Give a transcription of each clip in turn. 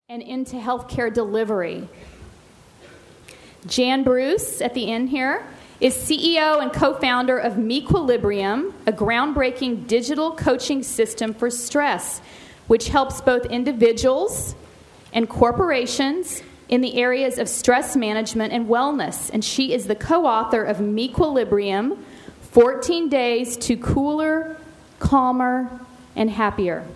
and into healthcare delivery. Jan Bruce, at the end here, is CEO and co-founder of Mequilibrium, a groundbreaking digital coaching system for stress, which helps both individuals and corporations in the areas of stress management and wellness. And she is the co-author of Mequilibrium, 14 Days to Cooler, Calmer, and Happier.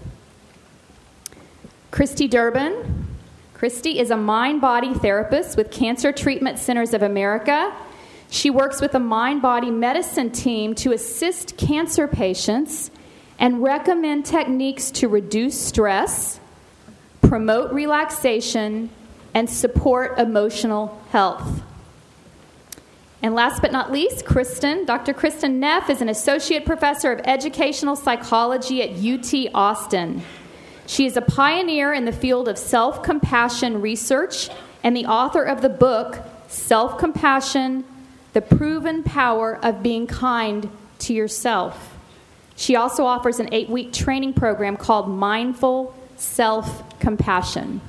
Christy Durbin. Christy is a mind-body therapist with Cancer Treatment Centers of America. She works with a mind-body medicine team to assist cancer patients and recommend techniques to reduce stress, promote relaxation, and support emotional health. And last but not least, Dr. Kristen Neff is an associate professor of educational psychology at UT Austin. She is a pioneer in the field of self-compassion research and the author of the book, Self-Compassion, The Proven Power of Being Kind to Yourself. She also offers an 8-week training program called Mindful Self-Compassion.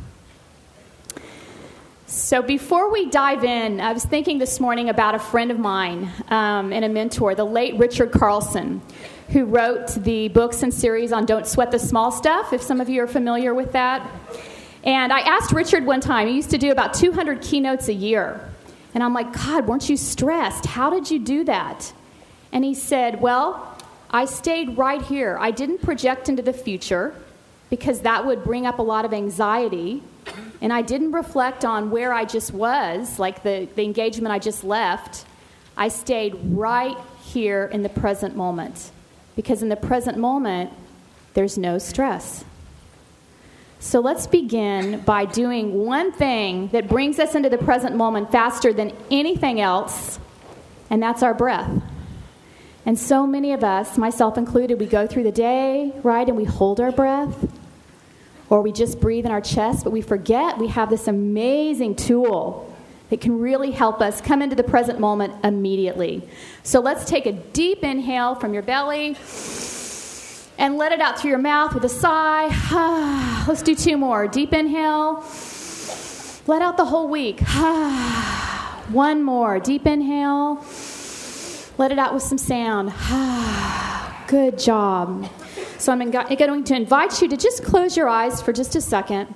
So before we dive in, I was thinking this morning about a friend of mine and a mentor, the late Richard Carlson, who wrote the books and series on Don't Sweat the Small Stuff, if some of you are familiar with that. And I asked Richard one time, he used to do about 200 keynotes a year. And I'm like, God, weren't you stressed? How did you do that? And he said, well, I stayed right here. I didn't project into the future because that would bring up a lot of anxiety. And I didn't reflect on where I just was, like the engagement I just left. I stayed right here in the present moment. Because in the present moment, there's no stress. So let's begin by doing one thing that brings us into the present moment faster than anything else, and that's our breath. And so many of us, myself included, we go through the day, right, and we hold our breath, or we just breathe in our chest, but we forget we have this amazing tool that can really help us come into the present moment immediately. So let's take a deep inhale from your belly and let it out through your mouth with a sigh. Let's do 2 more. Deep inhale. Let out the whole week. 1 more. Deep inhale. Let it out with some sound. Good job. So I'm going to invite you to just close your eyes for just a second.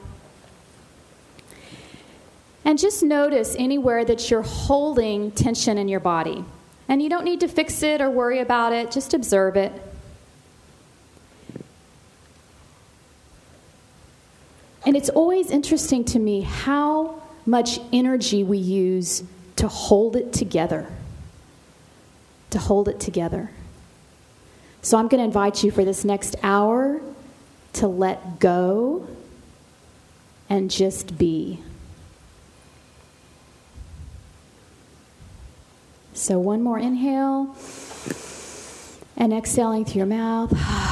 And just notice anywhere that you're holding tension in your body. And you don't need to fix it or worry about it. Just observe it. And it's always interesting to me how much energy we use to hold it together. To hold it together. So I'm going to invite you for this next hour to let go and just be. So 1 more inhale, and exhaling through your mouth.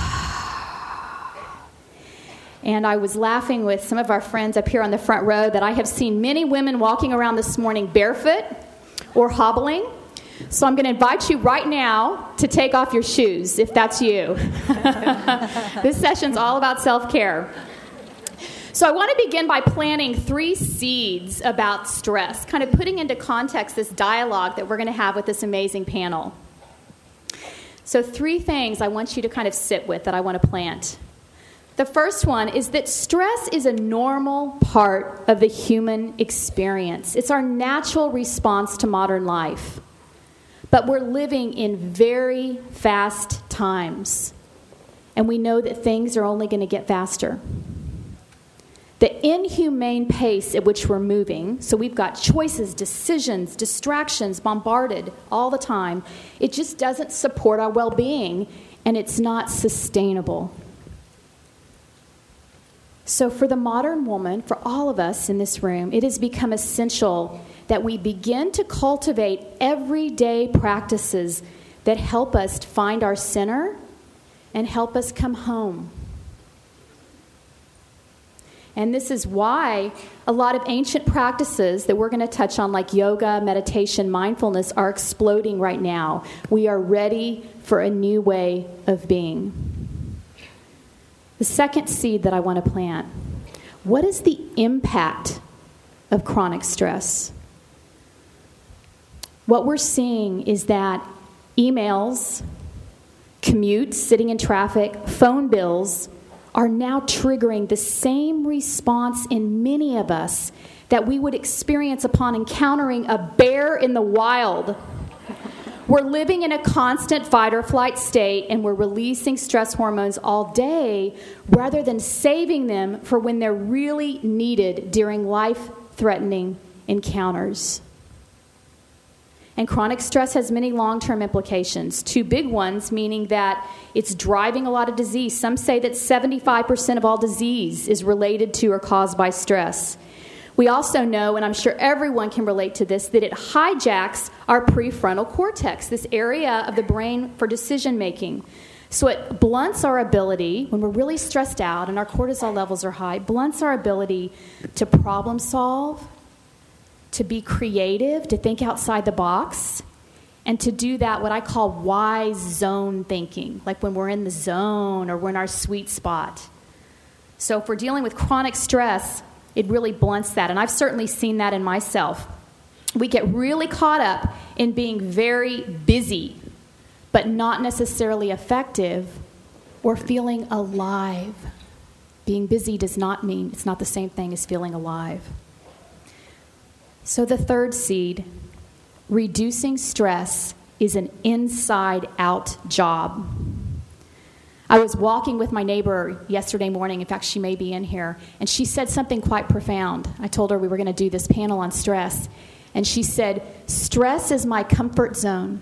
And I was laughing with some of our friends up here on the front row that I have seen many women walking around this morning barefoot or hobbling. So I'm going to invite you right now to take off your shoes, if that's you. This session's all about self-care. So I want to begin by planting 3 seeds about stress, kind of putting into context this dialogue that we're going to have with this amazing panel. So 3 things I want you to kind of sit with that I want to plant. The first one is that stress is a normal part of the human experience. It's our natural response to modern life. But we're living in very fast times. And we know that things are only going to get faster. The inhumane pace at which we're moving, so we've got choices, decisions, distractions, bombarded all the time. It just doesn't support our well-being, and it's not sustainable. So for the modern woman, for all of us in this room, it has become essential that we begin to cultivate everyday practices that help us find our center and help us come home. And this is why a lot of ancient practices that we're going to touch on, like yoga, meditation, mindfulness, are exploding right now. We are ready for a new way of being. The second seed that I want to plant. What is the impact of chronic stress? What we're seeing is that emails, commutes, sitting in traffic, phone bills are now triggering the same response in many of us that we would experience upon encountering a bear in the wild. We're living in a constant fight or flight state, and we're releasing stress hormones all day rather than saving them for when they're really needed during life-threatening encounters. And chronic stress has many long-term implications. Two big ones, meaning that it's driving a lot of disease. Some say that 75% of all disease is related to or caused by stress. We also know, and I'm sure everyone can relate to this, that it hijacks our prefrontal cortex, this area of the brain for decision making. So it blunts our ability, when we're really stressed out and our cortisol levels are high, blunts our ability to problem solve, to be creative, to think outside the box, and to do that, what I call wise zone thinking, like when we're in the zone or we're in our sweet spot. So if we're dealing with chronic stress, it really blunts that, and I've certainly seen that in myself. We get really caught up in being very busy, but not necessarily effective or feeling alive. Being busy does not mean, it's not the same thing as feeling alive. So the third seed, reducing stress, is an inside-out job. I was walking with my neighbor yesterday morning. In fact, she may be in here. And she said something quite profound. I told her we were going to do this panel on stress. And she said, stress is my comfort zone.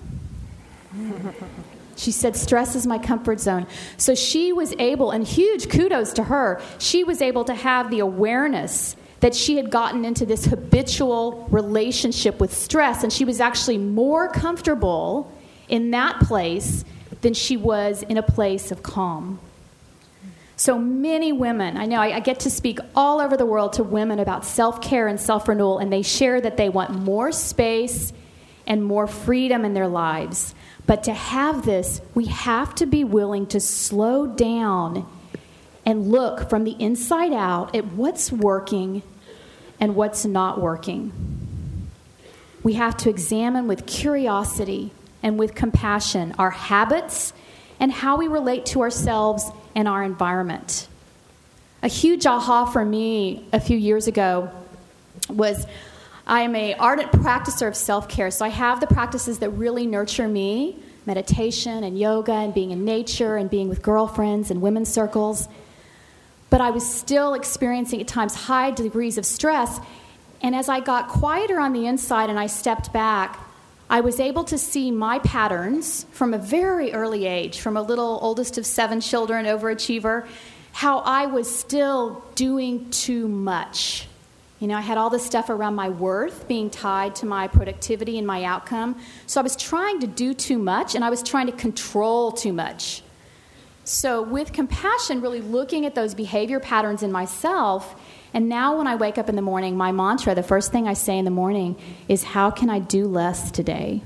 She said, stress is my comfort zone. So she was able, and huge kudos to her, she was able to have the awareness that she had gotten into this habitual relationship with stress. And she was actually more comfortable in that place than she was in a place of calm. So many women, I know I get to speak all over the world to women about self-care and self-renewal, and they share that they want more space and more freedom in their lives. But to have this, we have to be willing to slow down and look from the inside out at what's working and what's not working. We have to examine with curiosity and with compassion our habits and how we relate to ourselves and our environment. A huge aha for me a few years ago was I am an ardent practicer of self-care, so I have the practices that really nurture me, meditation and yoga and being in nature and being with girlfriends and women's circles. But I was still experiencing at times high degrees of stress, and as I got quieter on the inside and I stepped back, I was able to see my patterns from a very early age, from a little oldest of 7 children, overachiever, how I was still doing too much. You know, I had all this stuff around my worth being tied to my productivity and my outcome. So I was trying to do too much, and I was trying to control too much. So with compassion, really looking at those behavior patterns in myself. And now when I wake up in the morning, my mantra, the first thing I say in the morning is, how can I do less today?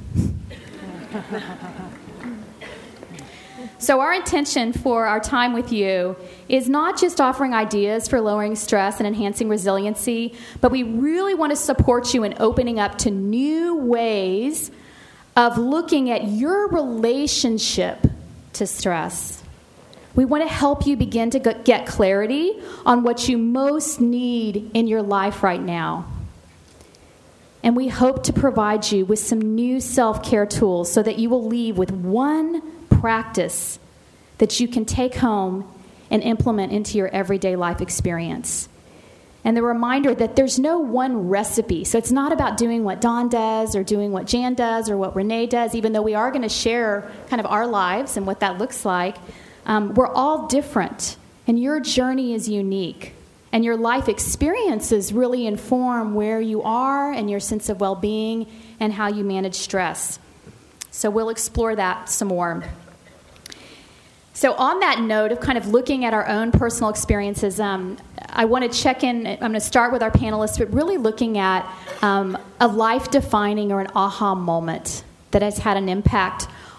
So our intention for our time with you is not just offering ideas for lowering stress and enhancing resiliency, but we really want to support you in opening up to new ways of looking at your relationship to stress. We want to help you begin to get clarity on what you most need in your life right now. And we hope to provide you with some new self-care tools so that you will leave with one practice that you can take home and implement into your everyday life experience. And the reminder that there's no one recipe. So it's not about doing what Dawn does or doing what Jan does or what Renee does, even though we are going to share kind of our lives and what that looks like. We're all different, and your journey is unique, and your life experiences really inform where you are and your sense of well-being and how you manage stress. So we'll explore that some more. So on that note of kind of looking at our own personal experiences, I want to check in. I'm going to start with our panelists, but really looking at a life-defining or an aha moment that has had an impact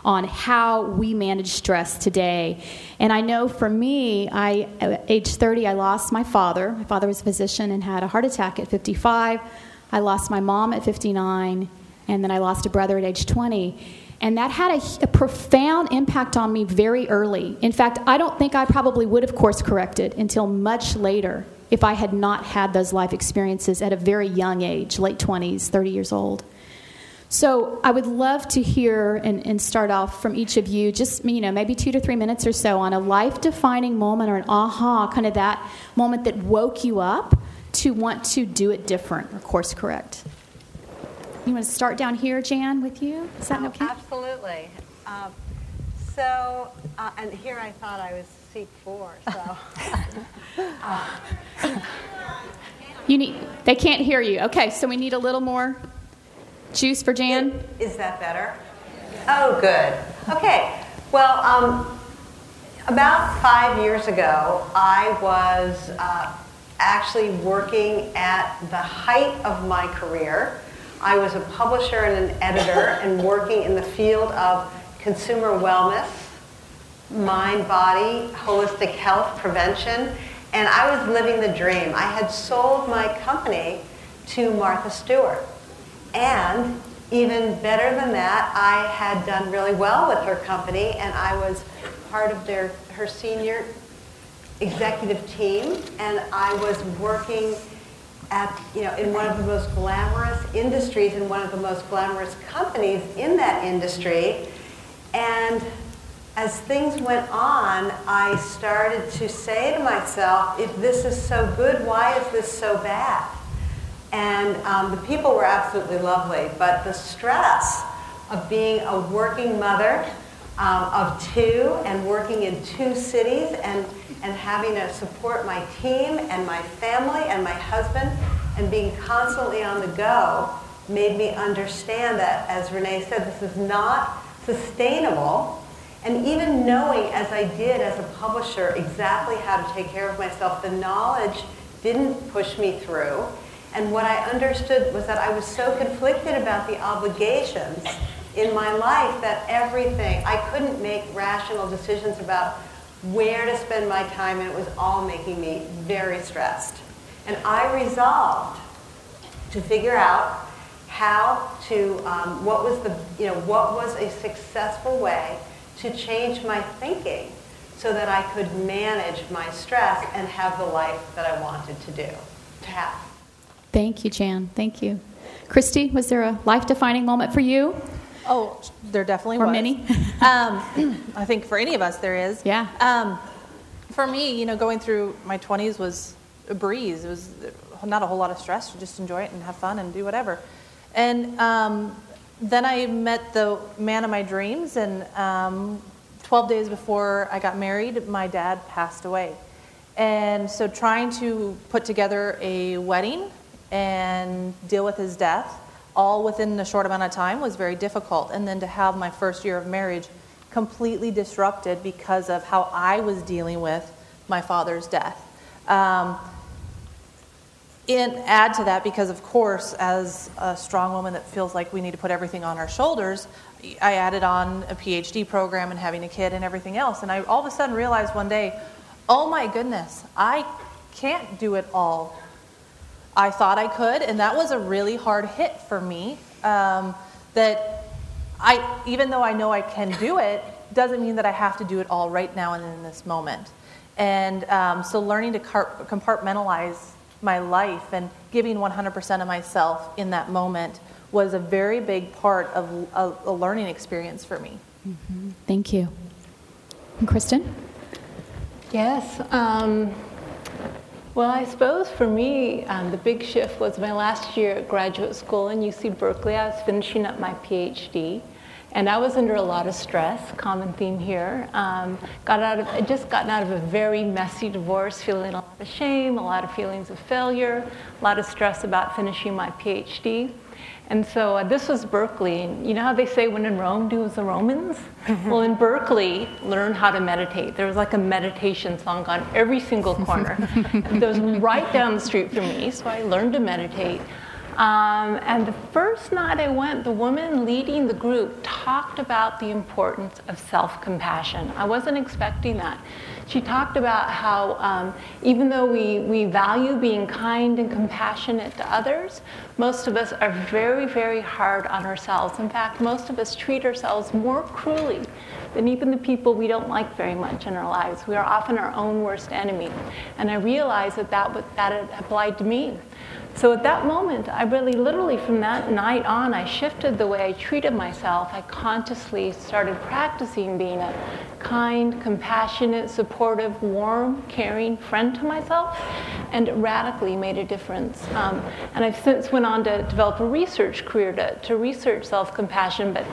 on how we manage stress today. And I know for me, at age 30, I lost my father. My father was a physician and had a heart attack at 55. I lost my mom at 59, and then I lost a brother at age 20. And that had a profound impact on me very early. In fact, I don't think I probably would have course corrected until much later if I had not had those life experiences at a very young age, late 20s, 30 years old. So I would love to hear and start off from each of you, just maybe 2 to 3 minutes or so on a life-defining moment or an aha, kind of that moment that woke you up to want to do it different or course correct. You want to start down here, Jan, with you? Is that okay? Absolutely. And here I thought I was seat 4, so. They can't hear you. Okay, so we need a little more juice for Jan. Is that better? Oh, good. Okay. Well, about 5 years ago, I was actually working at the height of my career. I was a publisher and an editor and working in the field of consumer wellness, mind, body, holistic health, prevention, and I was living the dream. I had sold my company to Martha Stewart. And even better than that, I had done really well with her company, and I was part of her senior executive team, and I was working in one of the most glamorous industries in one of the most glamorous companies in that industry. And as things went on, I started to say to myself, if this is so good, why is this so bad? And the people were absolutely lovely, but the stress of being a working mother of 2 and working in 2 cities and having to support my team and my family and my husband and being constantly on the go made me understand that, as Renee said, this is not sustainable. And even knowing, as I did as a publisher, exactly how to take care of myself, the knowledge didn't push me through. And what I understood was that I was so conflicted about the obligations in my life that I couldn't make rational decisions about where to spend my time, and it was all making me very stressed. And I resolved to figure out how to, what was a successful way to change my thinking so that I could manage my stress and have the life that I wanted to have. Thank you, Jan. Thank you. Christy, was there a life-defining moment for you? Oh, there definitely was. Or many? I think for any of us there is. Yeah. For me, going through my 20s was a breeze. It was not a whole lot of stress. You just enjoy it and have fun and do whatever. And then I met the man of my dreams, and 12 days before I got married, my dad passed away. And so trying to put together a wedding and deal with his death all within a short amount of time was very difficult. And then to have my first year of marriage completely disrupted because of how I was dealing with my father's death. And add to that, because of course, as a strong woman that feels like we need to put everything on our shoulders, I added on a PhD program and having a kid and everything else. And I all of a sudden realized one day, oh my goodness, I can't do it all. I thought I could, and that was a really hard hit for me. That even though I know I can do it, doesn't mean that I have to do it all right now and in this moment. And so learning to compartmentalize my life and giving 100% of myself in that moment was a very big part of a learning experience for me. Mm-hmm. Thank you. And Kristen? Yes. Well, I suppose for me, the big shift was my last year at graduate school in UC Berkeley. I was finishing up my PhD, and I was under a lot of stress, common theme here. I'd just gotten out of a very messy divorce, feeling a lot of shame, a lot of feelings of failure, a lot of stress about finishing my PhD. And so this was Berkeley, and you know how they say when in Rome, do as the Romans? Well, in Berkeley, learn how to meditate. There was like a meditation song on every single corner. It was right down the street from me, so I learned to meditate. And the first night I went, the woman leading the group talked about the importance of self-compassion. I wasn't expecting that. She talked about how even though we value being kind and compassionate to others, most of us are very, very hard on ourselves. In fact, most of us treat ourselves more cruelly than even the people we don't like very much in our lives. We are often our own worst enemy. And I realized that applied to me. So at that moment, I really literally from that night on, I shifted the way I treated myself. I consciously started practicing being a kind, compassionate, supportive, warm, caring friend to myself, and it radically made a difference. And I've since went on to develop a research career to research self-compassion, but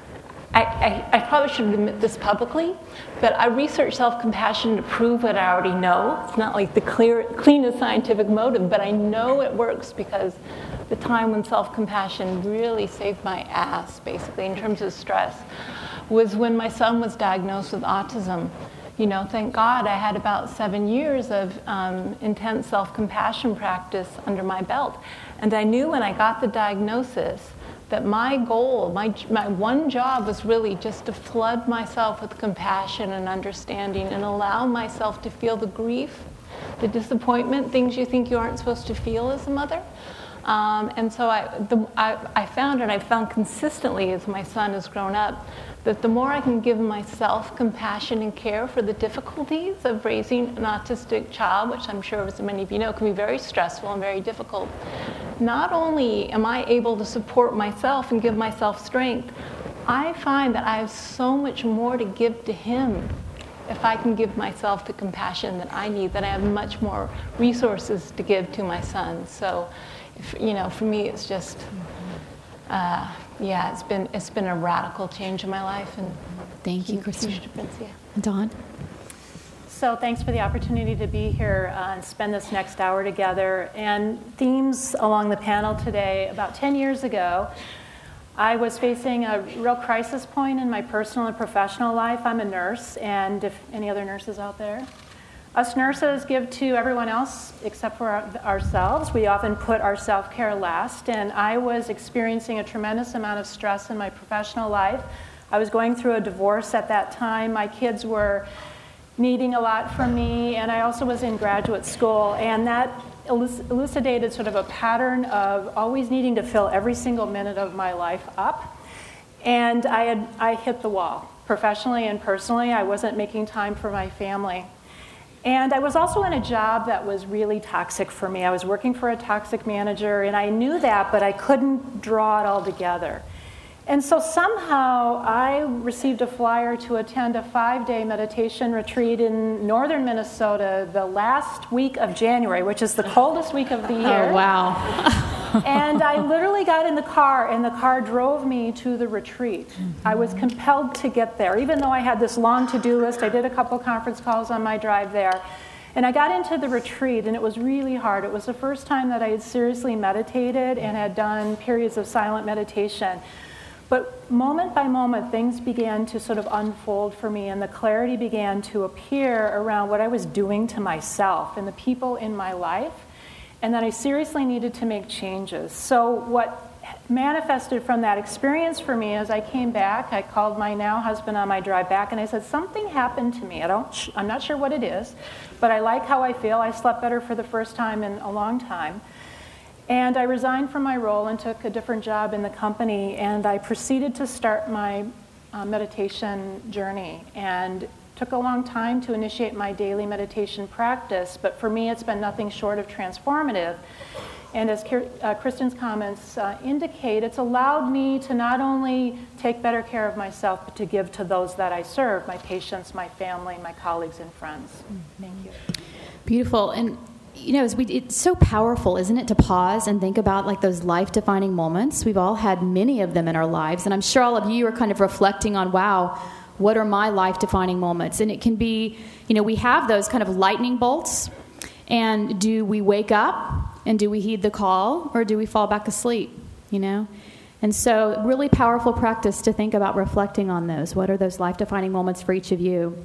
I probably shouldn't admit this publicly, but I research self-compassion to prove what I already know. It's not like the cleanest scientific motive, but I know it works because the time when self-compassion really saved my ass, basically, in terms of stress, was when my son was diagnosed with autism. You know, thank God I had about 7 years of intense self-compassion practice under my belt. And I knew when I got the diagnosis that my goal, my one job was really just to flood myself with compassion and understanding and allow myself to feel the grief, the disappointment, things you think you aren't supposed to feel as a mother. And so I found, and I've found consistently as my son has grown up, that the more I can give myself compassion and care for the difficulties of raising an autistic child, which I'm sure as many of you know can be very stressful and very difficult, not only am I able to support myself and give myself strength, I find that I have so much more to give to him if I can give myself the compassion that I need, that I have much more resources to give to my son. So, for me, it's just, it's been a radical change in my life. And thank you, Kristen. Yeah. Dawn? So thanks for the opportunity to be here and spend this next hour together. And themes along the panel today, about 10 years ago, I was facing a real crisis point in my personal and professional life. I'm a nurse, and if any other nurses out there? Us nurses give to everyone else except for ourselves. We often put our self-care last, and I was experiencing a tremendous amount of stress in my professional life. I was going through a divorce at that time. My kids were needing a lot from me, and I also was in graduate school, and that elucidated sort of a pattern of always needing to fill every single minute of my life up. And I hit the wall. Professionally and personally, I wasn't making time for my family. And I was also in a job that was really toxic for me. I was working for a toxic manager, and I knew that, but I couldn't draw it all together. And so somehow I received a flyer to attend a 5-day meditation retreat in northern Minnesota the last week of January, which is the coldest week of the year. Oh, wow. And I literally got in the car, and the car drove me to the retreat. I was compelled to get there. Even though I had this long to-do list, I did a couple conference calls on my drive there. And I got into the retreat, and it was really hard. It was the first time that I had seriously meditated and had done periods of silent meditation. But moment by moment, things began to sort of unfold for me, and the clarity began to appear around what I was doing to myself and the people in my life, and that I seriously needed to make changes. So what manifested from that experience for me, as I came back, I called my now husband on my drive back, and I said, something happened to me. I'm not sure what it is, but I like how I feel. I slept better for the first time in a long time. And I resigned from my role and took a different job in the company, and I proceeded to start my meditation journey. And it took a long time to initiate my daily meditation practice, but for me it's been nothing short of transformative. And as Kristen's comments indicate, it's allowed me to not only take better care of myself, but to give to those that I serve, my patients, my family, my colleagues and friends. Thank you. Beautiful. And it's so powerful, isn't it, to pause and think about like those life-defining moments. We've all had many of them in our lives, and I'm sure all of you are kind of reflecting on, wow, what are my life-defining moments? And it can be, we have those kind of lightning bolts, and do we wake up and do we heed the call, or do we fall back asleep, And so really powerful practice to think about reflecting on those. What are those life-defining moments for each of you?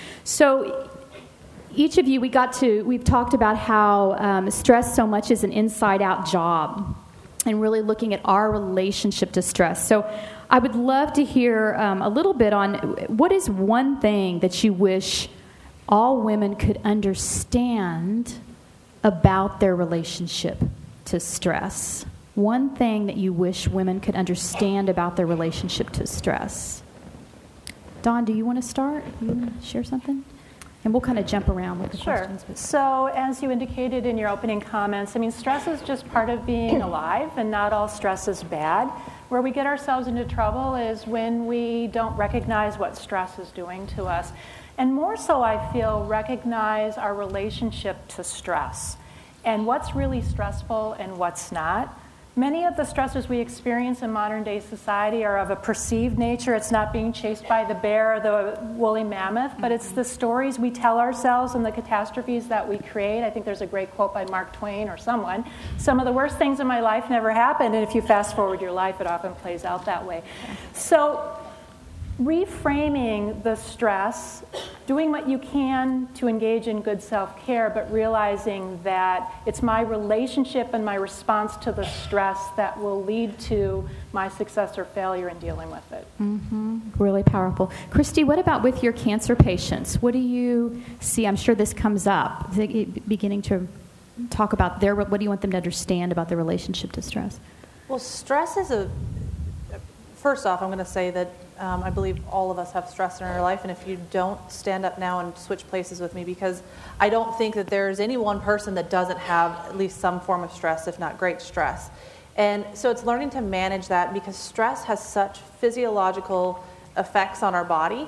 So each of you, we've talked about how stress so much is an inside-out job. and really looking at our relationship to stress. So I would love to hear a little bit on what is one thing that you wish all women could understand about their relationship to stress. One thing that you wish women could understand about their relationship to stress. Dawn, do you want to start? You want to share something? And we'll kind of jump around with the questions. But... So as you indicated in your opening comments, I mean, stress is just part of being alive, and not all stress is bad. Where we get ourselves into trouble is when we don't recognize what stress is doing to us. And more so, I feel, recognize our relationship to stress and what's really stressful and what's not. Many of the stressors we experience in modern day society are of a perceived nature. It's not being chased by the bear or the woolly mammoth, but it's the stories we tell ourselves and the catastrophes that we create. I think there's a great quote by Mark Twain or someone. Some of the worst things in my life never happened, and if you fast forward your life, it often plays out that way. So reframing the stress, doing what you can to engage in good self-care, but realizing that it's my relationship and my response to the stress that will lead to my success or failure in dealing with it. Mm-hmm. Really powerful. Christy, what about with your cancer patients? What do you see? I'm sure this comes up, beginning to talk about what do you want them to understand about their relationship to stress? Well, stress is first off, I'm going to say that I believe all of us have stress in our life, and if you don't, stand up now and switch places with me, because I don't think that there's any one person that doesn't have at least some form of stress, if not great stress. And so it's learning to manage that, because stress has such physiological effects on our body.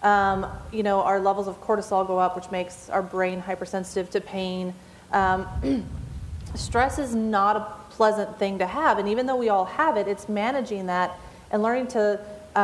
Our levels of cortisol go up, which makes our brain hypersensitive to pain. Stress is not a pleasant thing to have, and even though we all have it, it's managing that and learning to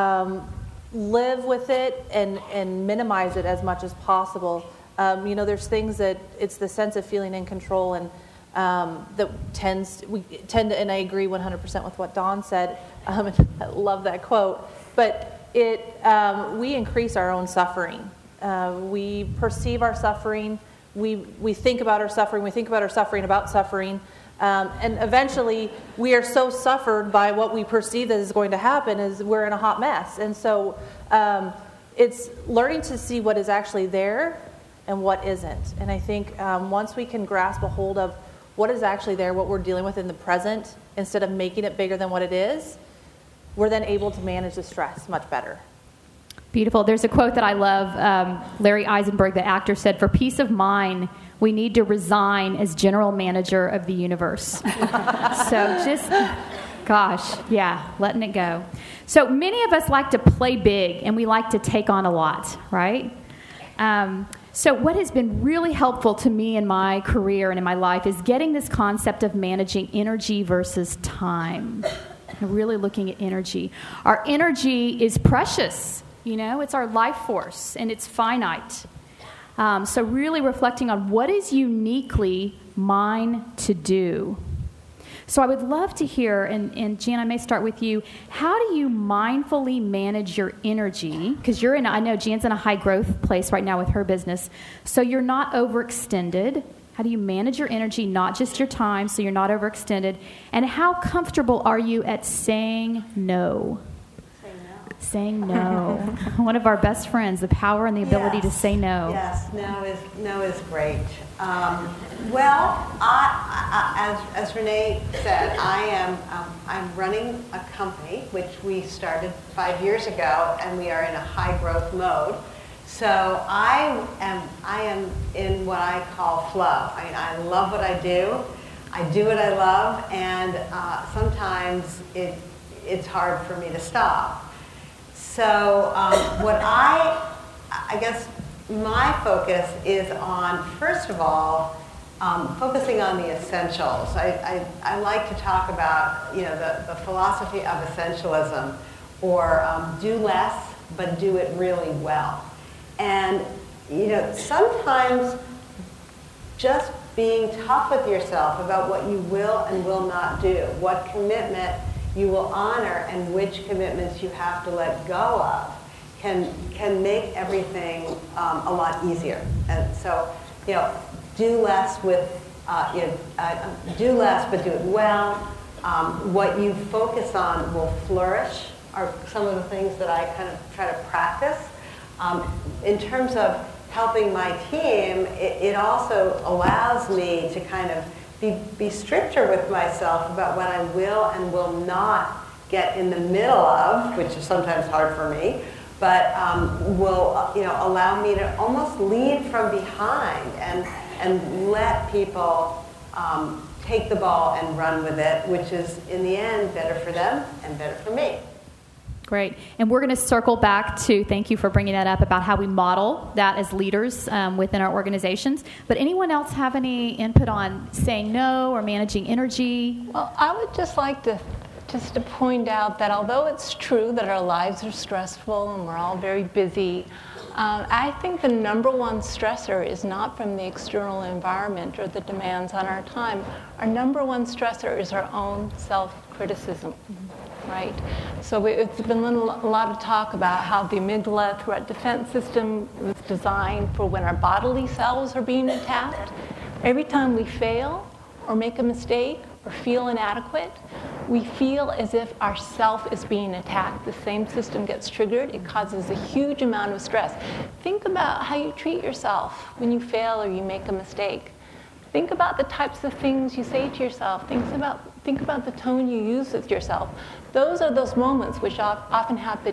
live with it and minimize it as much as possible. There's things that it's the sense of feeling in control, and that we tend to, and I agree 100% with what Dawn said. I love that quote. But we increase our own suffering. We perceive our suffering. We think about our suffering. We think about our suffering about suffering. And eventually, we are so suffered by what we perceive that is going to happen is we're in a hot mess. And so it's learning to see what is actually there and what isn't. And I think once we can grasp a hold of what is actually there, what we're dealing with in the present, instead of making it bigger than what it is, we're then able to manage the stress much better. Beautiful. There's a quote that I love. Larry Eisenberg, the actor, said, "For peace of mind, we need to resign as general manager of the universe." So just, letting it go. So many of us like to play big, and we like to take on a lot, right? So what has been really helpful to me in my career and in my life is getting this concept of managing energy versus time. Really looking at energy. Our energy is precious. It's our life force, and it's finite. So really reflecting on what is uniquely mine to do. So I would love to hear, and Jan, I may start with you, how do you mindfully manage your energy? Because I know Jan's in a high growth place right now with her business, so you're not overextended. How do you manage your energy, not just your time, so you're not overextended? And how comfortable are you at saying no? Saying no. One of our best friends, the power and the ability to say no. Yes, no is great. As Renee said, I'm running a company which we started 5 years ago, and we are in a high growth mode. So I am in what I call flow. I love what I do. I do what I love, and sometimes it's hard for me to stop. So what I guess my focus is on, first of all, focusing on the essentials. I like to talk about, the philosophy of essentialism, or do less, but do it really well. And, sometimes just being tough with yourself about what you will and will not do, what commitment you will honor and which commitments you have to let go of, can make everything a lot easier. And so, do less with do less, but do it well. what you focus on will flourish, are some of the things that I kind of try to practice. In terms of helping my team, it also allows me to kind of be stricter with myself about what I will and will not get in the middle of, which is sometimes hard for me, but will allow me to almost lead from behind and let people take the ball and run with it, which is in the end better for them and better for me. Great. And we're going to circle back to, thank you for bringing that up, about how we model that as leaders within our organizations. But anyone else have any input on saying no or managing energy? Well, I would just like to point out that although it's true that our lives are stressful and we're all very busy, I think the number one stressor is not from the external environment or the demands on our time. Our number one stressor is our own self-criticism. Right? So it's been a lot of talk about how the amygdala threat defense system was designed for when our bodily selves are being attacked. Every time we fail or make a mistake or feel inadequate, we feel as if our self is being attacked. The same system gets triggered. It causes a huge amount of stress. Think about how you treat yourself when you fail or you make a mistake. Think about the types of things you say to yourself. Think about the tone you use with yourself. Those are those moments which often happen,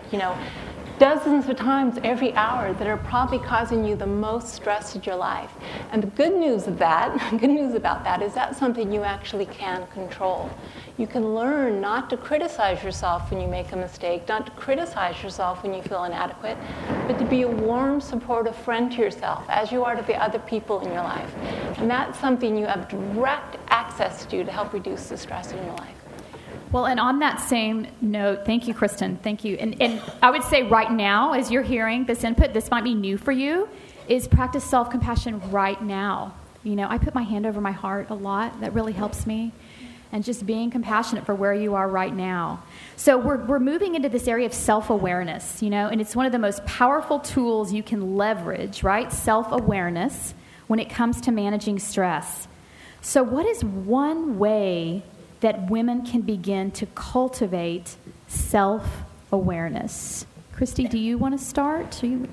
dozens of times every hour that are probably causing you the most stress in your life. And the good news about that is that's something you actually can control. You can learn not to criticize yourself when you make a mistake, not to criticize yourself when you feel inadequate, but to be a warm, supportive friend to yourself, as you are to the other people in your life. And that's something you have direct access to help reduce the stress in your life. Well, and on that same note, thank you, Kristen. Thank you. And I would say right now, as you're hearing this input, this might be new for you, is practice self-compassion right now. I put my hand over my heart a lot. That really helps me. And just being compassionate for where you are right now. So we're moving into this area of self-awareness, and it's one of the most powerful tools you can leverage, right? Self-awareness when it comes to managing stress. So what is one way that women can begin to cultivate self-awareness? Christy, do you want to start? To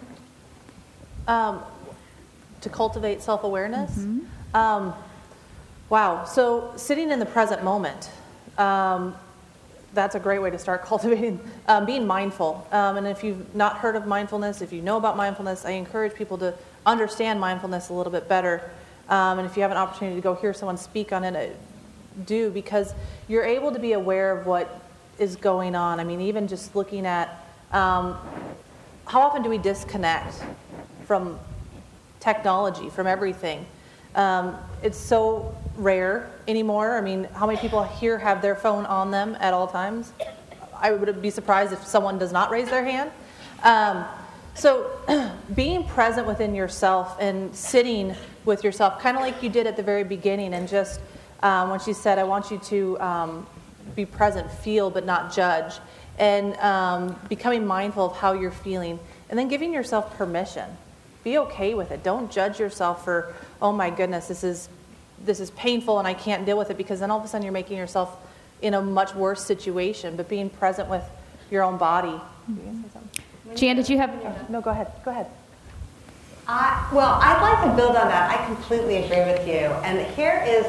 cultivate self-awareness? Mm-hmm. Wow. So sitting in the present moment, that's a great way to start cultivating, being mindful. And if you've not heard of mindfulness, if you know about mindfulness, I encourage people to understand mindfulness a little bit better. And if you have an opportunity to go hear someone speak on it, do, because you're able to be aware of what is going on. I mean, even just looking at how often do we disconnect from technology, from everything? It's so rare anymore. I mean, how many people here have their phone on them at all times? I would be surprised if someone does not raise their hand. So being present within yourself and sitting with yourself, kind of like you did at the very beginning, and just when she said, I want you to be present, feel, but not judge, and becoming mindful of how you're feeling, and then giving yourself permission. Be okay with it. Don't judge yourself for, oh my goodness, this is painful and I can't deal with it, because then all of a sudden you're making yourself in a much worse situation. But being present with your own body. Jan, did you have? No, go ahead. Well, I'd like to build on that. I completely agree with you. And here is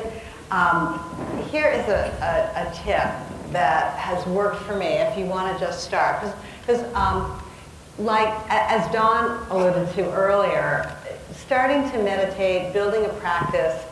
a tip that has worked for me if you want to just start. Because like as Dawn alluded to earlier, starting to meditate, building a practice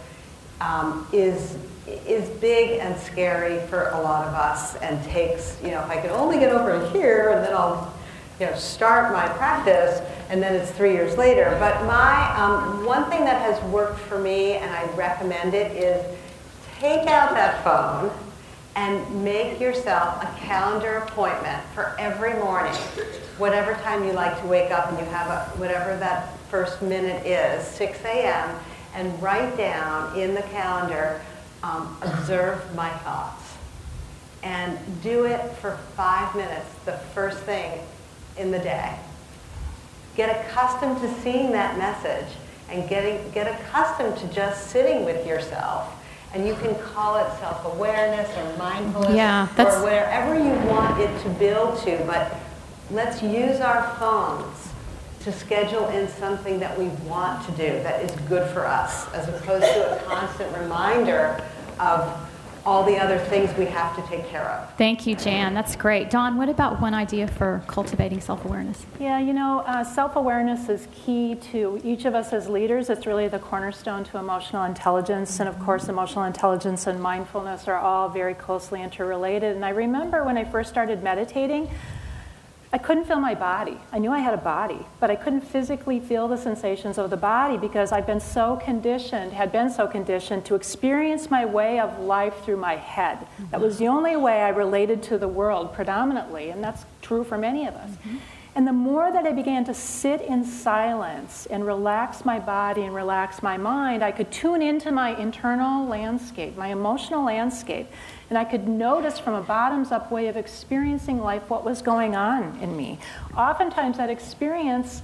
is big and scary for a lot of us, and takes, if I could only get over here, and then I'll start my practice, and then it's 3 years later. But my one thing that has worked for me, and I recommend it, is take out that phone and make yourself a calendar appointment for every morning, whatever time you like to wake up, and you have whatever that first minute is, 6 a.m., and write down in the calendar, observe my thoughts. And do it for 5 minutes, the first thing in the day. Get accustomed to seeing that message, and get accustomed to just sitting with yourself And you can call it self-awareness or mindfulness or wherever you want it to build to, but let's use our phones to schedule in something that we want to do that is good for us, as opposed to a constant reminder of all the other things we have to take care of. Thank you, Jan. That's great. Dawn, what about one idea for cultivating self-awareness? Yeah, self-awareness is key to each of us as leaders. It's really the cornerstone to emotional intelligence. And of course, emotional intelligence and mindfulness are all very closely interrelated. And I remember when I first started meditating, I couldn't feel my body. I knew I had a body, but I couldn't physically feel the sensations of the body because had been so conditioned to experience my way of life through my head. That was the only way I related to the world predominantly, and that's true for many of us. And the more that I began to sit in silence and relax my body and relax my mind, I could tune into my internal landscape, my emotional landscape, and I could notice from a bottoms-up way of experiencing life what was going on in me. Oftentimes that experience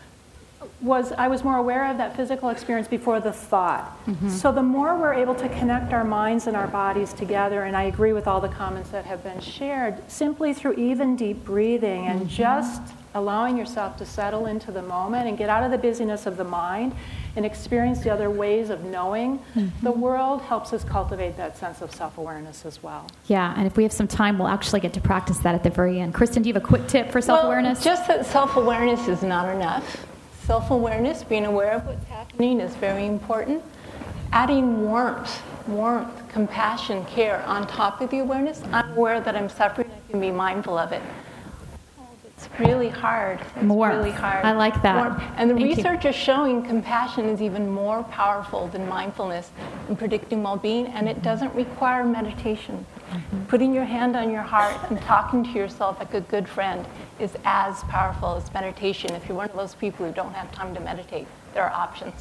I was more aware of that physical experience before the thought. So the more we're able to connect our minds and our bodies together, and I agree with all the comments that have been shared, simply through even deep breathing and just allowing yourself to settle into the moment and get out of the busyness of the mind and experience the other ways of knowing the world helps us cultivate that sense of self-awareness as well. Yeah, and if we have some time, we'll actually get to practice that at the very end. Kristen, do you have a quick tip for self-awareness? Well, just that self-awareness is not enough. Self-awareness, being aware of what's happening, is very important. Adding warmth, compassion, care on top of the awareness. I'm aware that I'm suffering. I can be mindful of it. It's really hard. Really hard. I like that. Warmth. And the research is showing compassion is even more powerful than mindfulness in predicting well-being, and it doesn't require meditation. Putting your hand on your heart and talking to yourself like a good friend is as powerful as meditation. If you're one of those people who don't have time to meditate, there are options.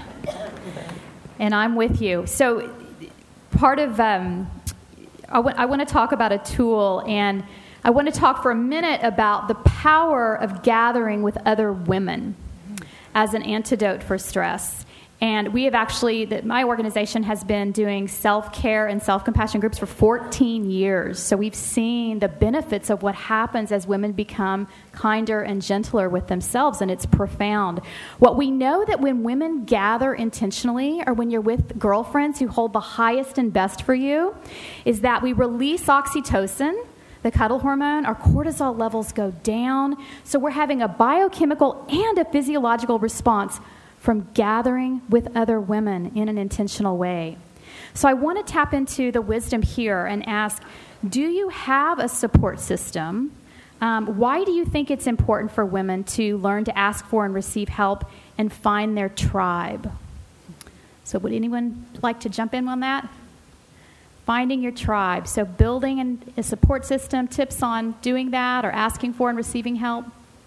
And I'm with you. So part of, I want to talk about a tool, and I want to talk for a minute about the power of gathering with other women as an antidote for stress. And we have actually, my organization has been doing self-care and self-compassion groups for 14 years. So we've seen the benefits of what happens as women become kinder and gentler with themselves, and it's profound. What we know that when women gather intentionally, or when you're with girlfriends who hold the highest and best for you, is that we release oxytocin, the cuddle hormone, our cortisol levels go down. So we're having a biochemical and a physiological response from gathering with other women in an intentional way. So I want to tap into the wisdom here and ask, do you have a support system? Why do you think it's important for women to learn to ask for and receive help and find their tribe? So would anyone like to jump in on that? Finding your tribe. So building a support system, tips on doing that or asking for and receiving help?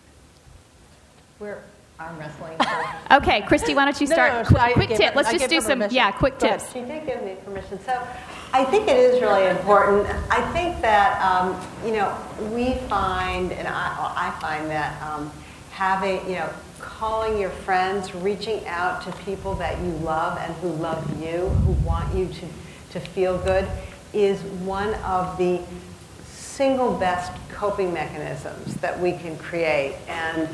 We're arm wrestling. Okay, Christy, why don't you start? Quick tip. Let's just do some, quick tips. She did give me permission. So I think it is really important. I think that, we find, and I find that having, calling your friends, reaching out to people that you love and who love you, who want you to feel good, is one of the single best coping mechanisms that we can create. And,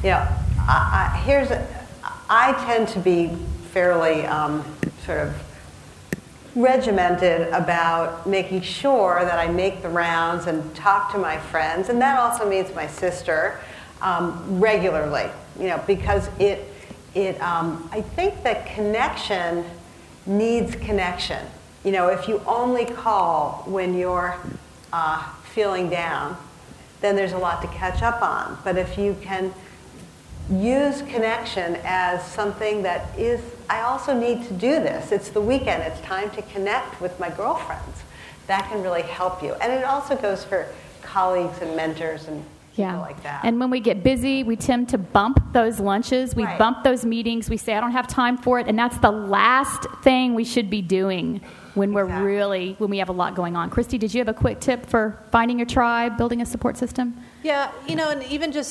I tend to be fairly sort of regimented about making sure that I make the rounds and talk to my friends, and that also means my sister, regularly, because I think that connection needs connection. If you only call when you're feeling down, then there's a lot to catch up on. But if you can use connection as something that is, I also need to do this. It's the weekend. It's time to connect with my girlfriends. That can really help you. And it also goes for colleagues and mentors and people like that. And when we get busy, we tend to bump those lunches. We bump those meetings. We say, I don't have time for it. And that's the last thing we should be doing when we're when we have a lot going on. Christy, did you have a quick tip for finding your tribe, building a support system? Yeah, and even just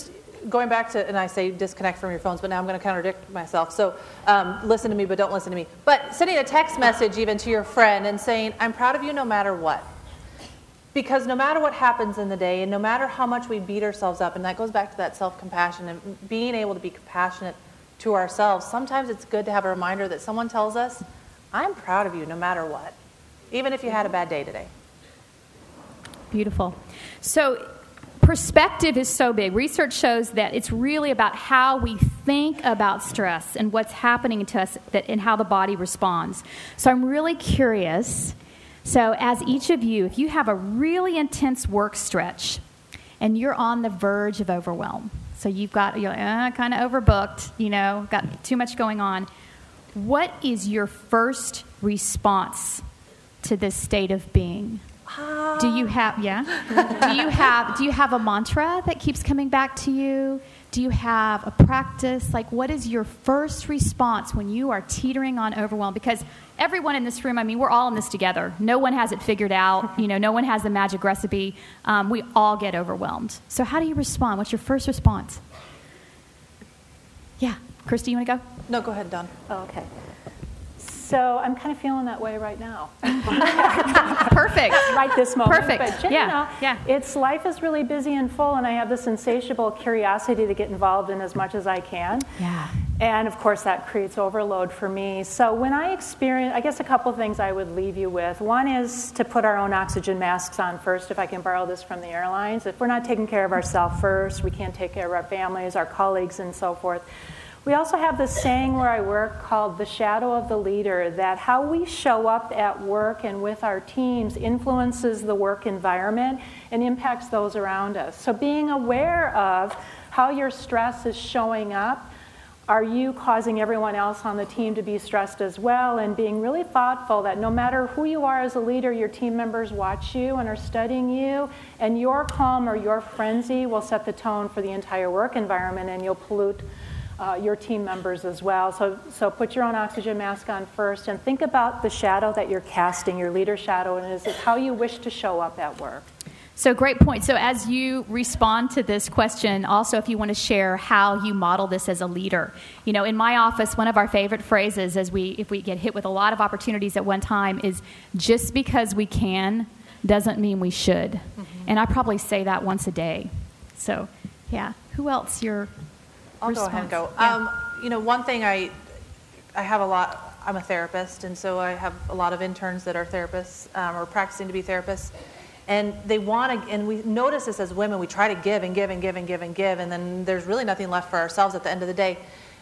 going back to, and I say disconnect from your phones, but now I'm going to contradict myself. So listen to me, but don't listen to me. But sending a text message even to your friend and saying, I'm proud of you no matter what. Because no matter what happens in the day, and no matter how much we beat ourselves up, and that goes back to that self-compassion and being able to be compassionate to ourselves, sometimes it's good to have a reminder that someone tells us, I'm proud of you no matter what, even if you had a bad day today. Beautiful. So perspective is so big. Research shows that it's really about how we think about stress and what's happening to us and how the body responds. So I'm really curious. So as each of you, if you have a really intense work stretch and you're on the verge of overwhelm, so you're kind of overbooked, got too much going on, what is your first response to this state of being? Do you have Do you have a mantra that keeps coming back to you? Do you have a practice? Like, what is your first response when you are teetering on overwhelm? Because everyone in this room, we're all in this together. No one has it figured out. No one has the magic recipe. We all get overwhelmed. So how do you respond? What's your first response? Yeah. Christy, you want to go? No, go ahead, Dawn. Oh, okay. So I'm kind of feeling that way right now. Perfect. Right this moment. Perfect. But life is really busy and full, and I have this insatiable curiosity to get involved in as much as I can. Yeah. And of course that creates overload for me. So when I experience, I guess a couple of things I would leave you with. One is to put our own oxygen masks on first, if I can borrow this from the airlines. If we're not taking care of ourselves first, we can't take care of our families, our colleagues, and so forth. We also have this saying where I work called the shadow of the leader, that how we show up at work and with our teams influences the work environment and impacts those around us. So being aware of how your stress is showing up, are you causing everyone else on the team to be stressed as well, and being really thoughtful that no matter who you are as a leader, your team members watch you and are studying you, and your calm or your frenzy will set the tone for the entire work environment, and you'll pollute your team members as well. So put your own oxygen mask on first and think about the shadow that you're casting, your leader shadow, and is it how you wish to show up at work. So great point. So as you respond to this question, also if you want to share how you model this as a leader. In my office, one of our favorite phrases if we get hit with a lot of opportunities at one time is, just because we can doesn't mean we should. Mm-hmm. And I probably say that once a day. So, yeah. Who else? I'll go ahead and go. Yeah. One thing I have a lot, I'm a therapist, and so I have a lot of interns that are therapists or practicing to be therapists, and they want to, and we notice this as women, we try to give and give and give and give and give, and then there's really nothing left for ourselves at the end of the day.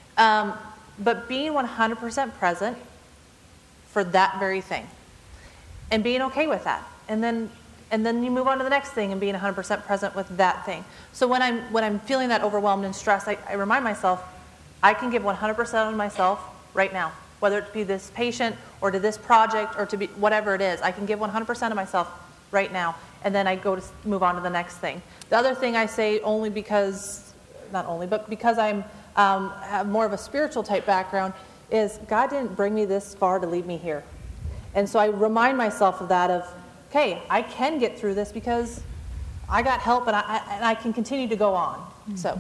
But being 100% present for that very thing and being okay with that, and then you move on to the next thing and being 100% present with that thing. So when I'm feeling that overwhelmed and stressed, I remind myself, I can give 100% of myself right now, whether it be this patient or to this project or to be whatever it is. I can give 100% of myself right now, and then I go to move on to the next thing. The other thing I say because I'm have more of a spiritual type background is God didn't bring me this far to leave me here. And so I remind myself of that okay, I can get through this because I got help and I can continue to go on. Mm-hmm. So,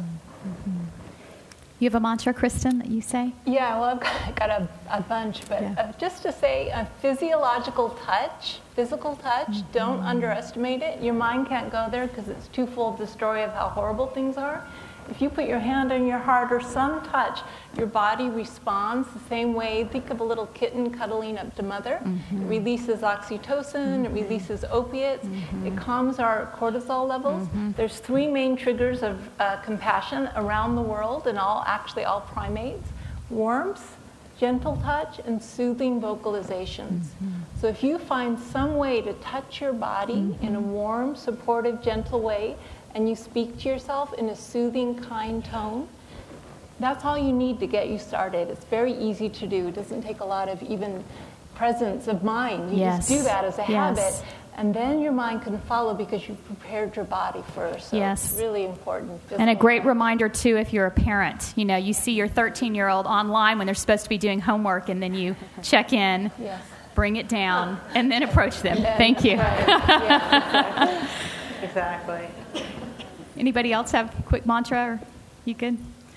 you have a mantra, Kristen, that you say? Yeah, well, I've got a bunch, but just to say, physical touch, mm-hmm. Don't underestimate it. Your mind can't go there because it's too full of the story of how horrible things are. If you put your hand on your heart or some touch, your body responds the same way. Think of a little kitten cuddling up to mother. Mm-hmm. It releases oxytocin, mm-hmm. It releases opiates, mm-hmm. It calms our cortisol levels. Mm-hmm. There's 3 main triggers of compassion around the world, and all primates: warmth, gentle touch, and soothing vocalizations. Mm-hmm. So if you find some way to touch your body mm-hmm. in a warm, supportive, gentle way, and you speak to yourself in a soothing, kind tone, that's all you need to get you started. It's very easy to do. It doesn't take a lot of even presence of mind. You just do that as a habit, and then your mind can follow because you've prepared your body first. So it's really important. And a great reminder, too, if you're a parent. You see your 13-year-old online when they're supposed to be doing homework, and then you check in, bring it down, and then approach them. Thank you. Exactly. Anybody else have a quick mantra? You good?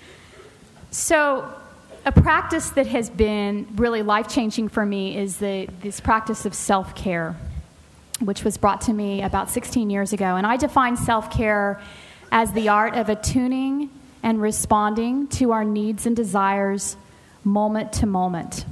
So a practice that has been really life-changing for me is this practice of self-care, which was brought to me about 16 years ago. And I define self-care as the art of attuning and responding to our needs and desires moment to moment.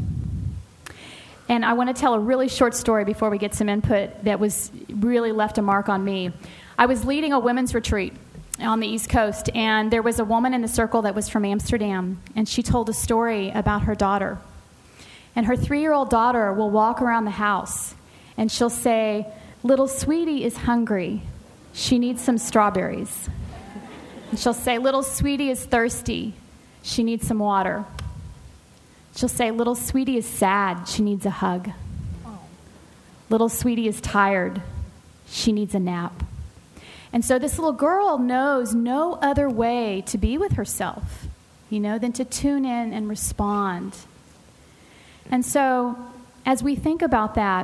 And I want to tell a really short story before we get some input that was really left a mark on me. I was leading a women's retreat on the East Coast, and there was a woman in the circle that was from Amsterdam, and she told a story about her daughter. And her 3-year-old daughter will walk around the house, and she'll say, "Little sweetie is hungry. She needs some strawberries." And she'll say, "Little sweetie is thirsty. She needs some water." She'll say, "Little sweetie is sad. She needs a hug." "Little sweetie is tired. She needs a nap." And so this little girl knows no other way to be with herself, than to tune in and respond. And so as we think about that,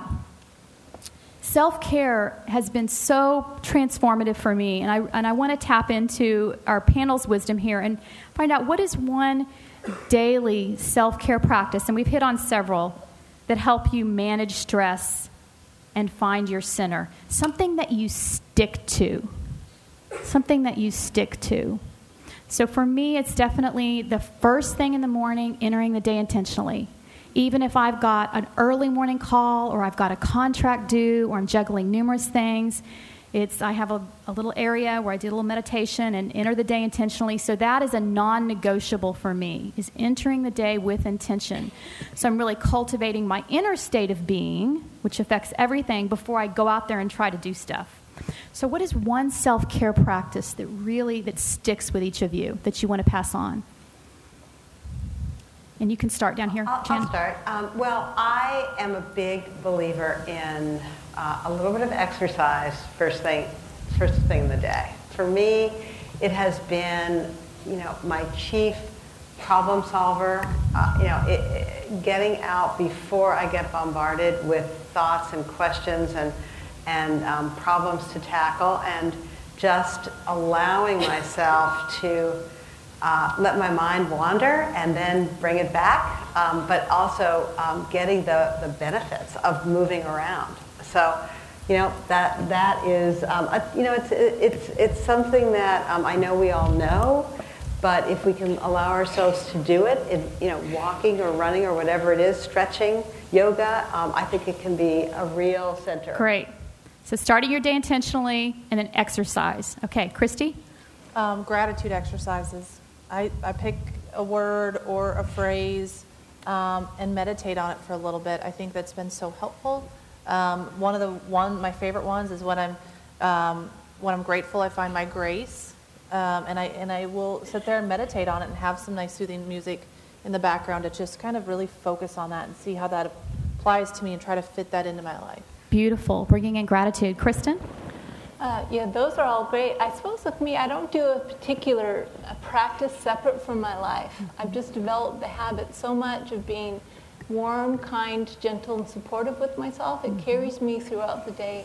self-care has been so transformative for me, and I want to tap into our panel's wisdom here and find out what is one daily self-care practice, and we've hit on several, that help you manage stress and find your center. Something that you stick to. Something that you stick to. So for me, it's definitely the first thing in the morning, entering the day intentionally. Even if I've got an early morning call or I've got a contract due or I'm juggling numerous things, I have a little area where I do a little meditation and enter the day intentionally. So that is a non-negotiable for me, is entering the day with intention. So I'm really cultivating my inner state of being, which affects everything, before I go out there and try to do stuff. So what is one self-care practice that sticks with each of you that you want to pass on? And you can start down here, Jen. I'll start. Well, I am a big believer in a little bit of exercise first thing in the day. For me, it has been, my chief problem solver. Getting out before I get bombarded with thoughts and questions and problems to tackle, and just allowing myself to let my mind wander and then bring it back, but also getting the benefits of moving around. So, that is, it's something that I know we all know, but if we can allow ourselves to do it, walking or running or whatever it is, stretching, yoga, I think it can be a real center. Great. So starting your day intentionally and then exercise. Okay, Christy? Gratitude exercises. I pick a word or a phrase and meditate on it for a little bit. I think that's been so helpful. My favorite ones is when I'm grateful, I find my grace, and I will sit there and meditate on it and have some nice soothing music in the background to just kind of really focus on that and see how that applies to me and try to fit that into my life. Beautiful. Bringing in gratitude. Kristen? Those are all great. I suppose with me, I don't do a particular practice separate from my life. I've just developed the habit so much of being warm, kind, gentle, and supportive with myself. It carries me throughout the day.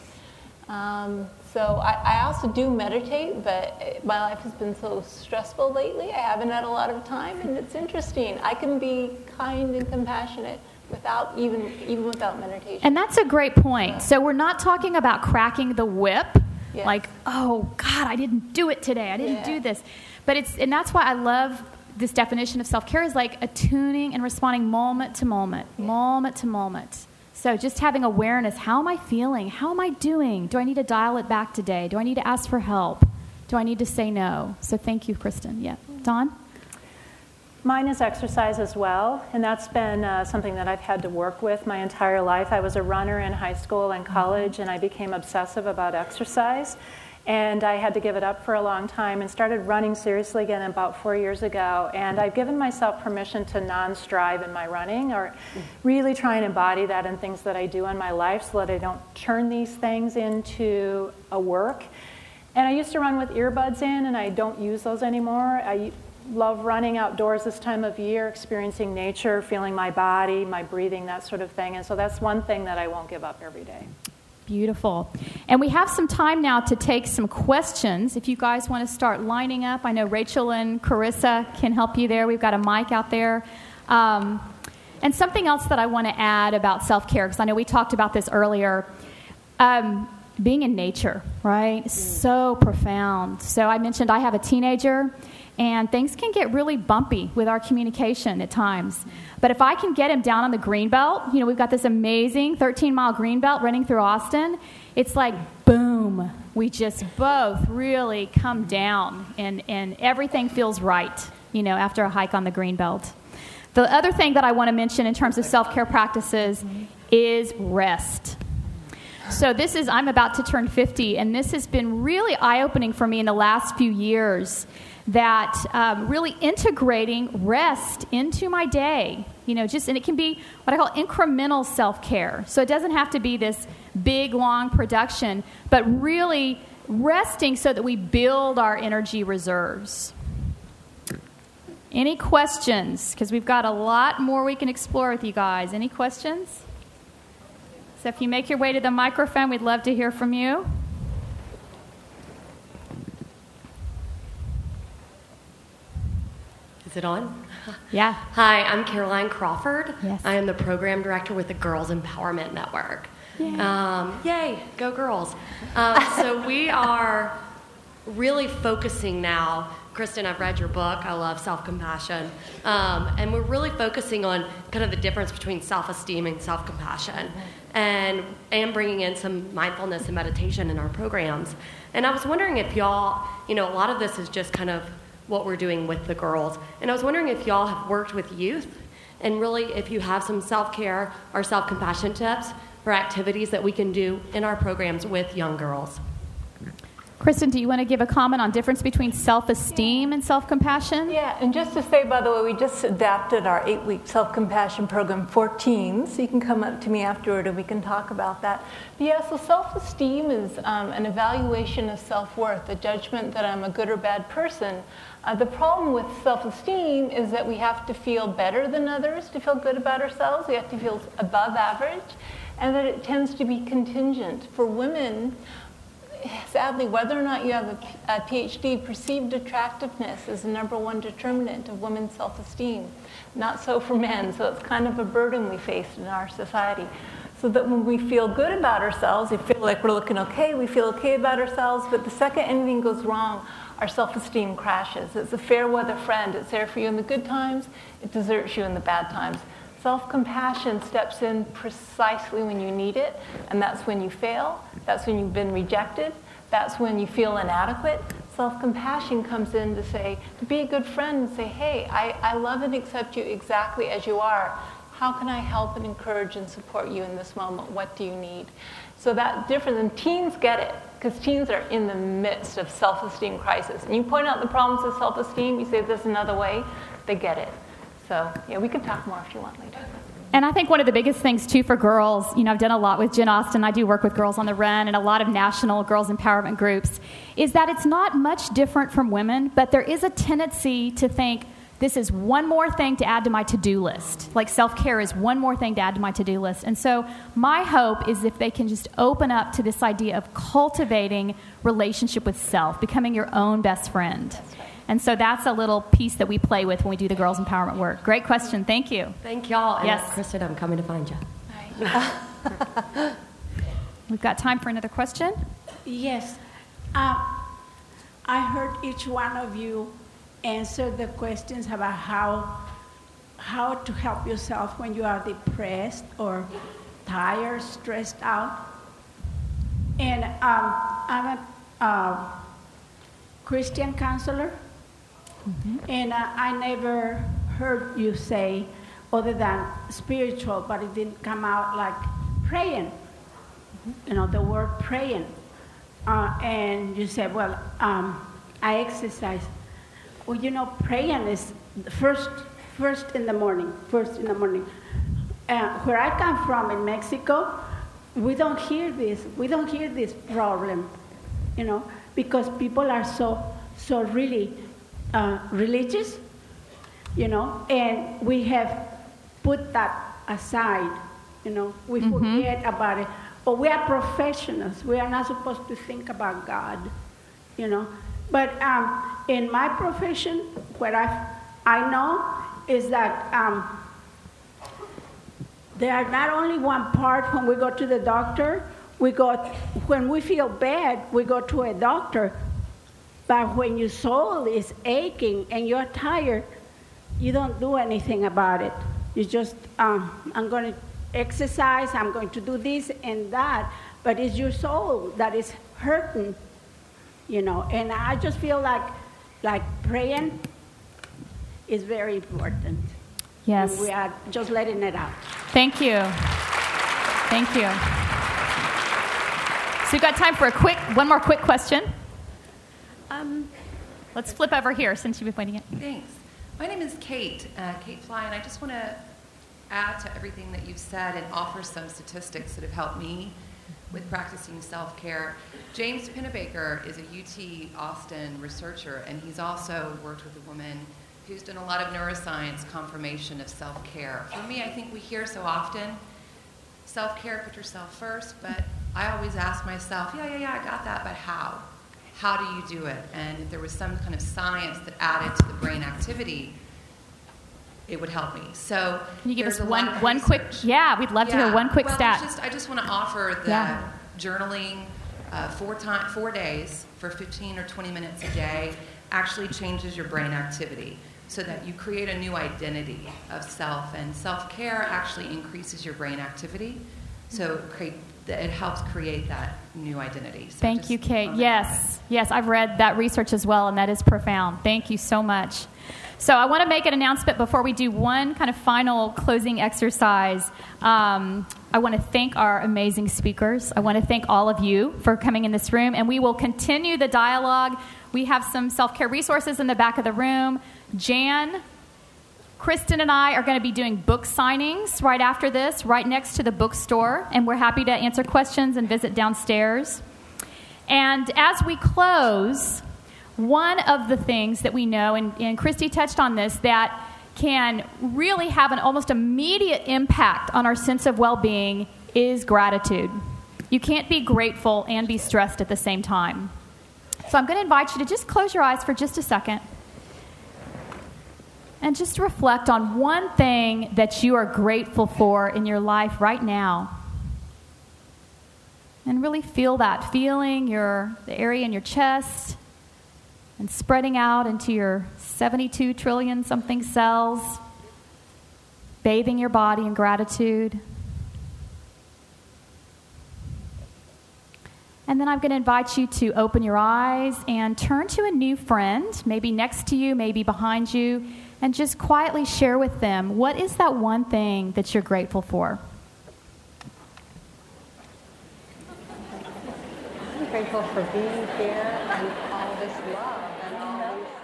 So I also do meditate, but my life has been so stressful lately. I haven't had a lot of time, and it's interesting. I can be kind and compassionate without even without meditation. And that's a great point. So we're not talking about cracking the whip, like, oh God, I didn't do it today. I didn't do this. But and that's why I love this definition of self-care, is like attuning and responding moment to moment, moment to moment. So just having awareness, how am I feeling? How am I doing? Do I need to dial it back today? Do I need to ask for help? Do I need to say no? So thank you, Kristen. Yeah. Dawn? Mine is exercise as well, and that's been something that I've had to work with my entire life. I was a runner in high school and college, and I became obsessive about exercise, and I had to give it up for a long time and started running seriously again about 4 years ago. And I've given myself permission to non-strive in my running, or really try and embody that in things that I do in my life so that I don't turn these things into a work. And I used to run with earbuds in, and I don't use those anymore. I love running outdoors this time of year, experiencing nature, feeling my body, my breathing, that sort of thing. And so that's one thing that I won't give up every day. Beautiful. And we have some time now to take some questions. If you guys want to start lining up, I know Rachel and Carissa can help you there. We've got a mic out there. And something else that I want to add about self-care, because I know we talked about this earlier, being in nature, right? So profound. So I mentioned I have a teenager, and things can get really bumpy with our communication at times. But if I can get him down on the Greenbelt, we've got this amazing 13-mile Greenbelt running through Austin. It's like, boom, we just both really come down, and everything feels right, after a hike on the Greenbelt. The other thing that I want to mention in terms of self-care practices is rest. So I'm about to turn 50, and this has been really eye-opening for me in the last few years, that really integrating rest into my day, and it can be what I call incremental self-care. So it doesn't have to be this big, long production, but really resting so that we build our energy reserves. Any questions? Because we've got a lot more we can explore with you guys. Any questions? So if you make your way to the microphone, we'd love to hear from you. Is it on? Yeah. Hi, I'm Caroline Crawford. Yes. I am the program director with the Girls Empowerment Network. Yay, go girls. So we are really focusing now. Kristen, I've read your book. I love self-compassion. And we're really focusing on kind of the difference between self-esteem and self-compassion, and bringing in some mindfulness and meditation in our programs. And I was wondering if y'all, a lot of this is just kind of what we're doing with the girls. And I was wondering if y'all have worked with youth, and really if you have some self-care or self-compassion tips for activities that we can do in our programs with young girls. Kristen, do you want to give a comment on difference between self-esteem and self-compassion? Yeah, and just to say, by the way, we just adapted our 8-week self-compassion program for teens. So you can come up to me afterward and we can talk about that. But yeah, so self-esteem is an evaluation of self-worth, a judgment that I'm a good or bad person. The problem with self-esteem is that we have to feel better than others to feel good about ourselves. We have to feel above average, and that it tends to be contingent. For women, sadly, whether or not you have a PhD, perceived attractiveness is the number one determinant of women's self-esteem. Not so for men, so it's kind of a burden we face in our society. So that when we feel good about ourselves, we feel like we're looking okay, we feel okay about ourselves, but the second anything goes wrong, our self-esteem crashes. It's a fair weather friend. It's there for you in the good times, it deserts you in the bad times. Self-compassion steps in precisely when you need it, and that's when you fail, that's when you've been rejected, that's when you feel inadequate. Self-compassion comes in to be a good friend and say, hey, I love and accept you exactly as you are. How can I help and encourage and support you in this moment? What do you need? So that difference, and teens get it, because teens are in the midst of self-esteem crisis. And you point out the problems with self-esteem, you say there's another way, they get it. So, yeah, we can talk more if you want later. And I think one of the biggest things, too, for girls, I've done a lot with Jen Austen. I do work with Girls on the Run and a lot of national girls empowerment groups, is that it's not much different from women, but there is a tendency to think this is one more thing to add to my to-do list. Like self-care is one more thing to add to my to-do list. And so my hope is if they can just open up to this idea of cultivating relationship with self, becoming your own best friend. That's right. And so that's a little piece that we play with when we do the girls' empowerment work. Great question. Thank you. Thank y'all. And yes. Kristen, I'm coming to find you. We've got time for another question. Yes. I heard each one of you answer the questions about how to help yourself when you are depressed or tired, stressed out. And I'm a Christian counselor. Mm-hmm. And I never heard you say other than spiritual, but it didn't come out like praying, the word praying. And you said, well, I exercise. Well, praying is first in the morning. Where I come from in Mexico, we don't hear this problem, because people are so really religious, and we have put that aside, we forget about it. but we are professionals. We are not supposed to think about God, you know. But in my profession, what I know is that there are not only one part when we go to the doctor. When we feel bad, we go to a doctor. But when your soul is aching and you're tired, you don't do anything about it. You just, I'm going to exercise, I'm going to do this and that. But it's your soul that is hurting, you know. And I just feel like praying is very important. Yes. And we are just letting it out. Thank you. Thank you. So we've got time for one more quick question. Let's flip over here since you've been pointing it. Thanks. My name is Kate Fly, and I just want to add to everything that you've said and offer some statistics that have helped me with practicing self-care. James Pennebaker is a UT Austin researcher, and he's also worked with a woman who's done a lot of neuroscience confirmation of self-care. For me, I think we hear so often, self-care, put yourself first, but I always ask myself, yeah, I got that, but how? How do you do it? And if there was some kind of science that added to the brain activity, it would help me. So can you give us one quick? Yeah, we'd love to hear one quick stat. I just want to offer that journaling 4 days for 15 or 20 minutes a day actually changes your brain activity, so that you create a new identity of self, and self-care actually increases your brain activity. So it helps create that new identity. So thank you, Kate. Yes, I've read that research as well, and that is profound. Thank you so much. So I want to make an announcement before we do one kind of final closing exercise. I want to thank our amazing speakers. I want to thank all of you for coming in this room, and we will continue the dialogue. We have some self-care resources in the back of the room. Jan, Kristen, and I are going to be doing book signings right after this, right next to the bookstore, and we're happy to answer questions and visit downstairs. And as we close, one of the things that we know, and Christy touched on this, that can really have an almost immediate impact on our sense of well-being is gratitude. You can't be grateful and be stressed at the same time. So I'm going to invite you to just close your eyes for just a second and just reflect on one thing that you are grateful for in your life right now. And really feel that, feeling the area in your chest and spreading out into your 72 trillion something cells, bathing your body in gratitude. And then I'm going to invite you to open your eyes and turn to a new friend, maybe next to you, maybe behind you, and just quietly share with them, what is that one thing that you're grateful for? I'm grateful for being here and all this love and all these.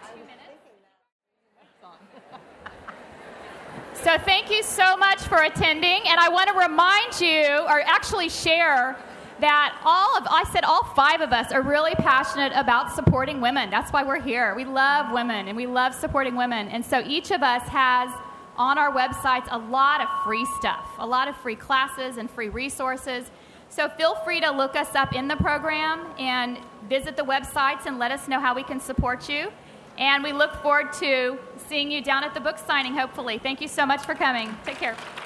So thank you so much for attending, and I want to remind you, or actually share, that all 5 of us are really passionate about supporting women. That's why we're here. We love women, and we love supporting women. And so each of us has on our websites a lot of free stuff, a lot of free classes and free resources. So feel free to look us up in the program and visit the websites and let us know how we can support you. And we look forward to seeing you down at the book signing, hopefully. Thank you so much for coming. Take care.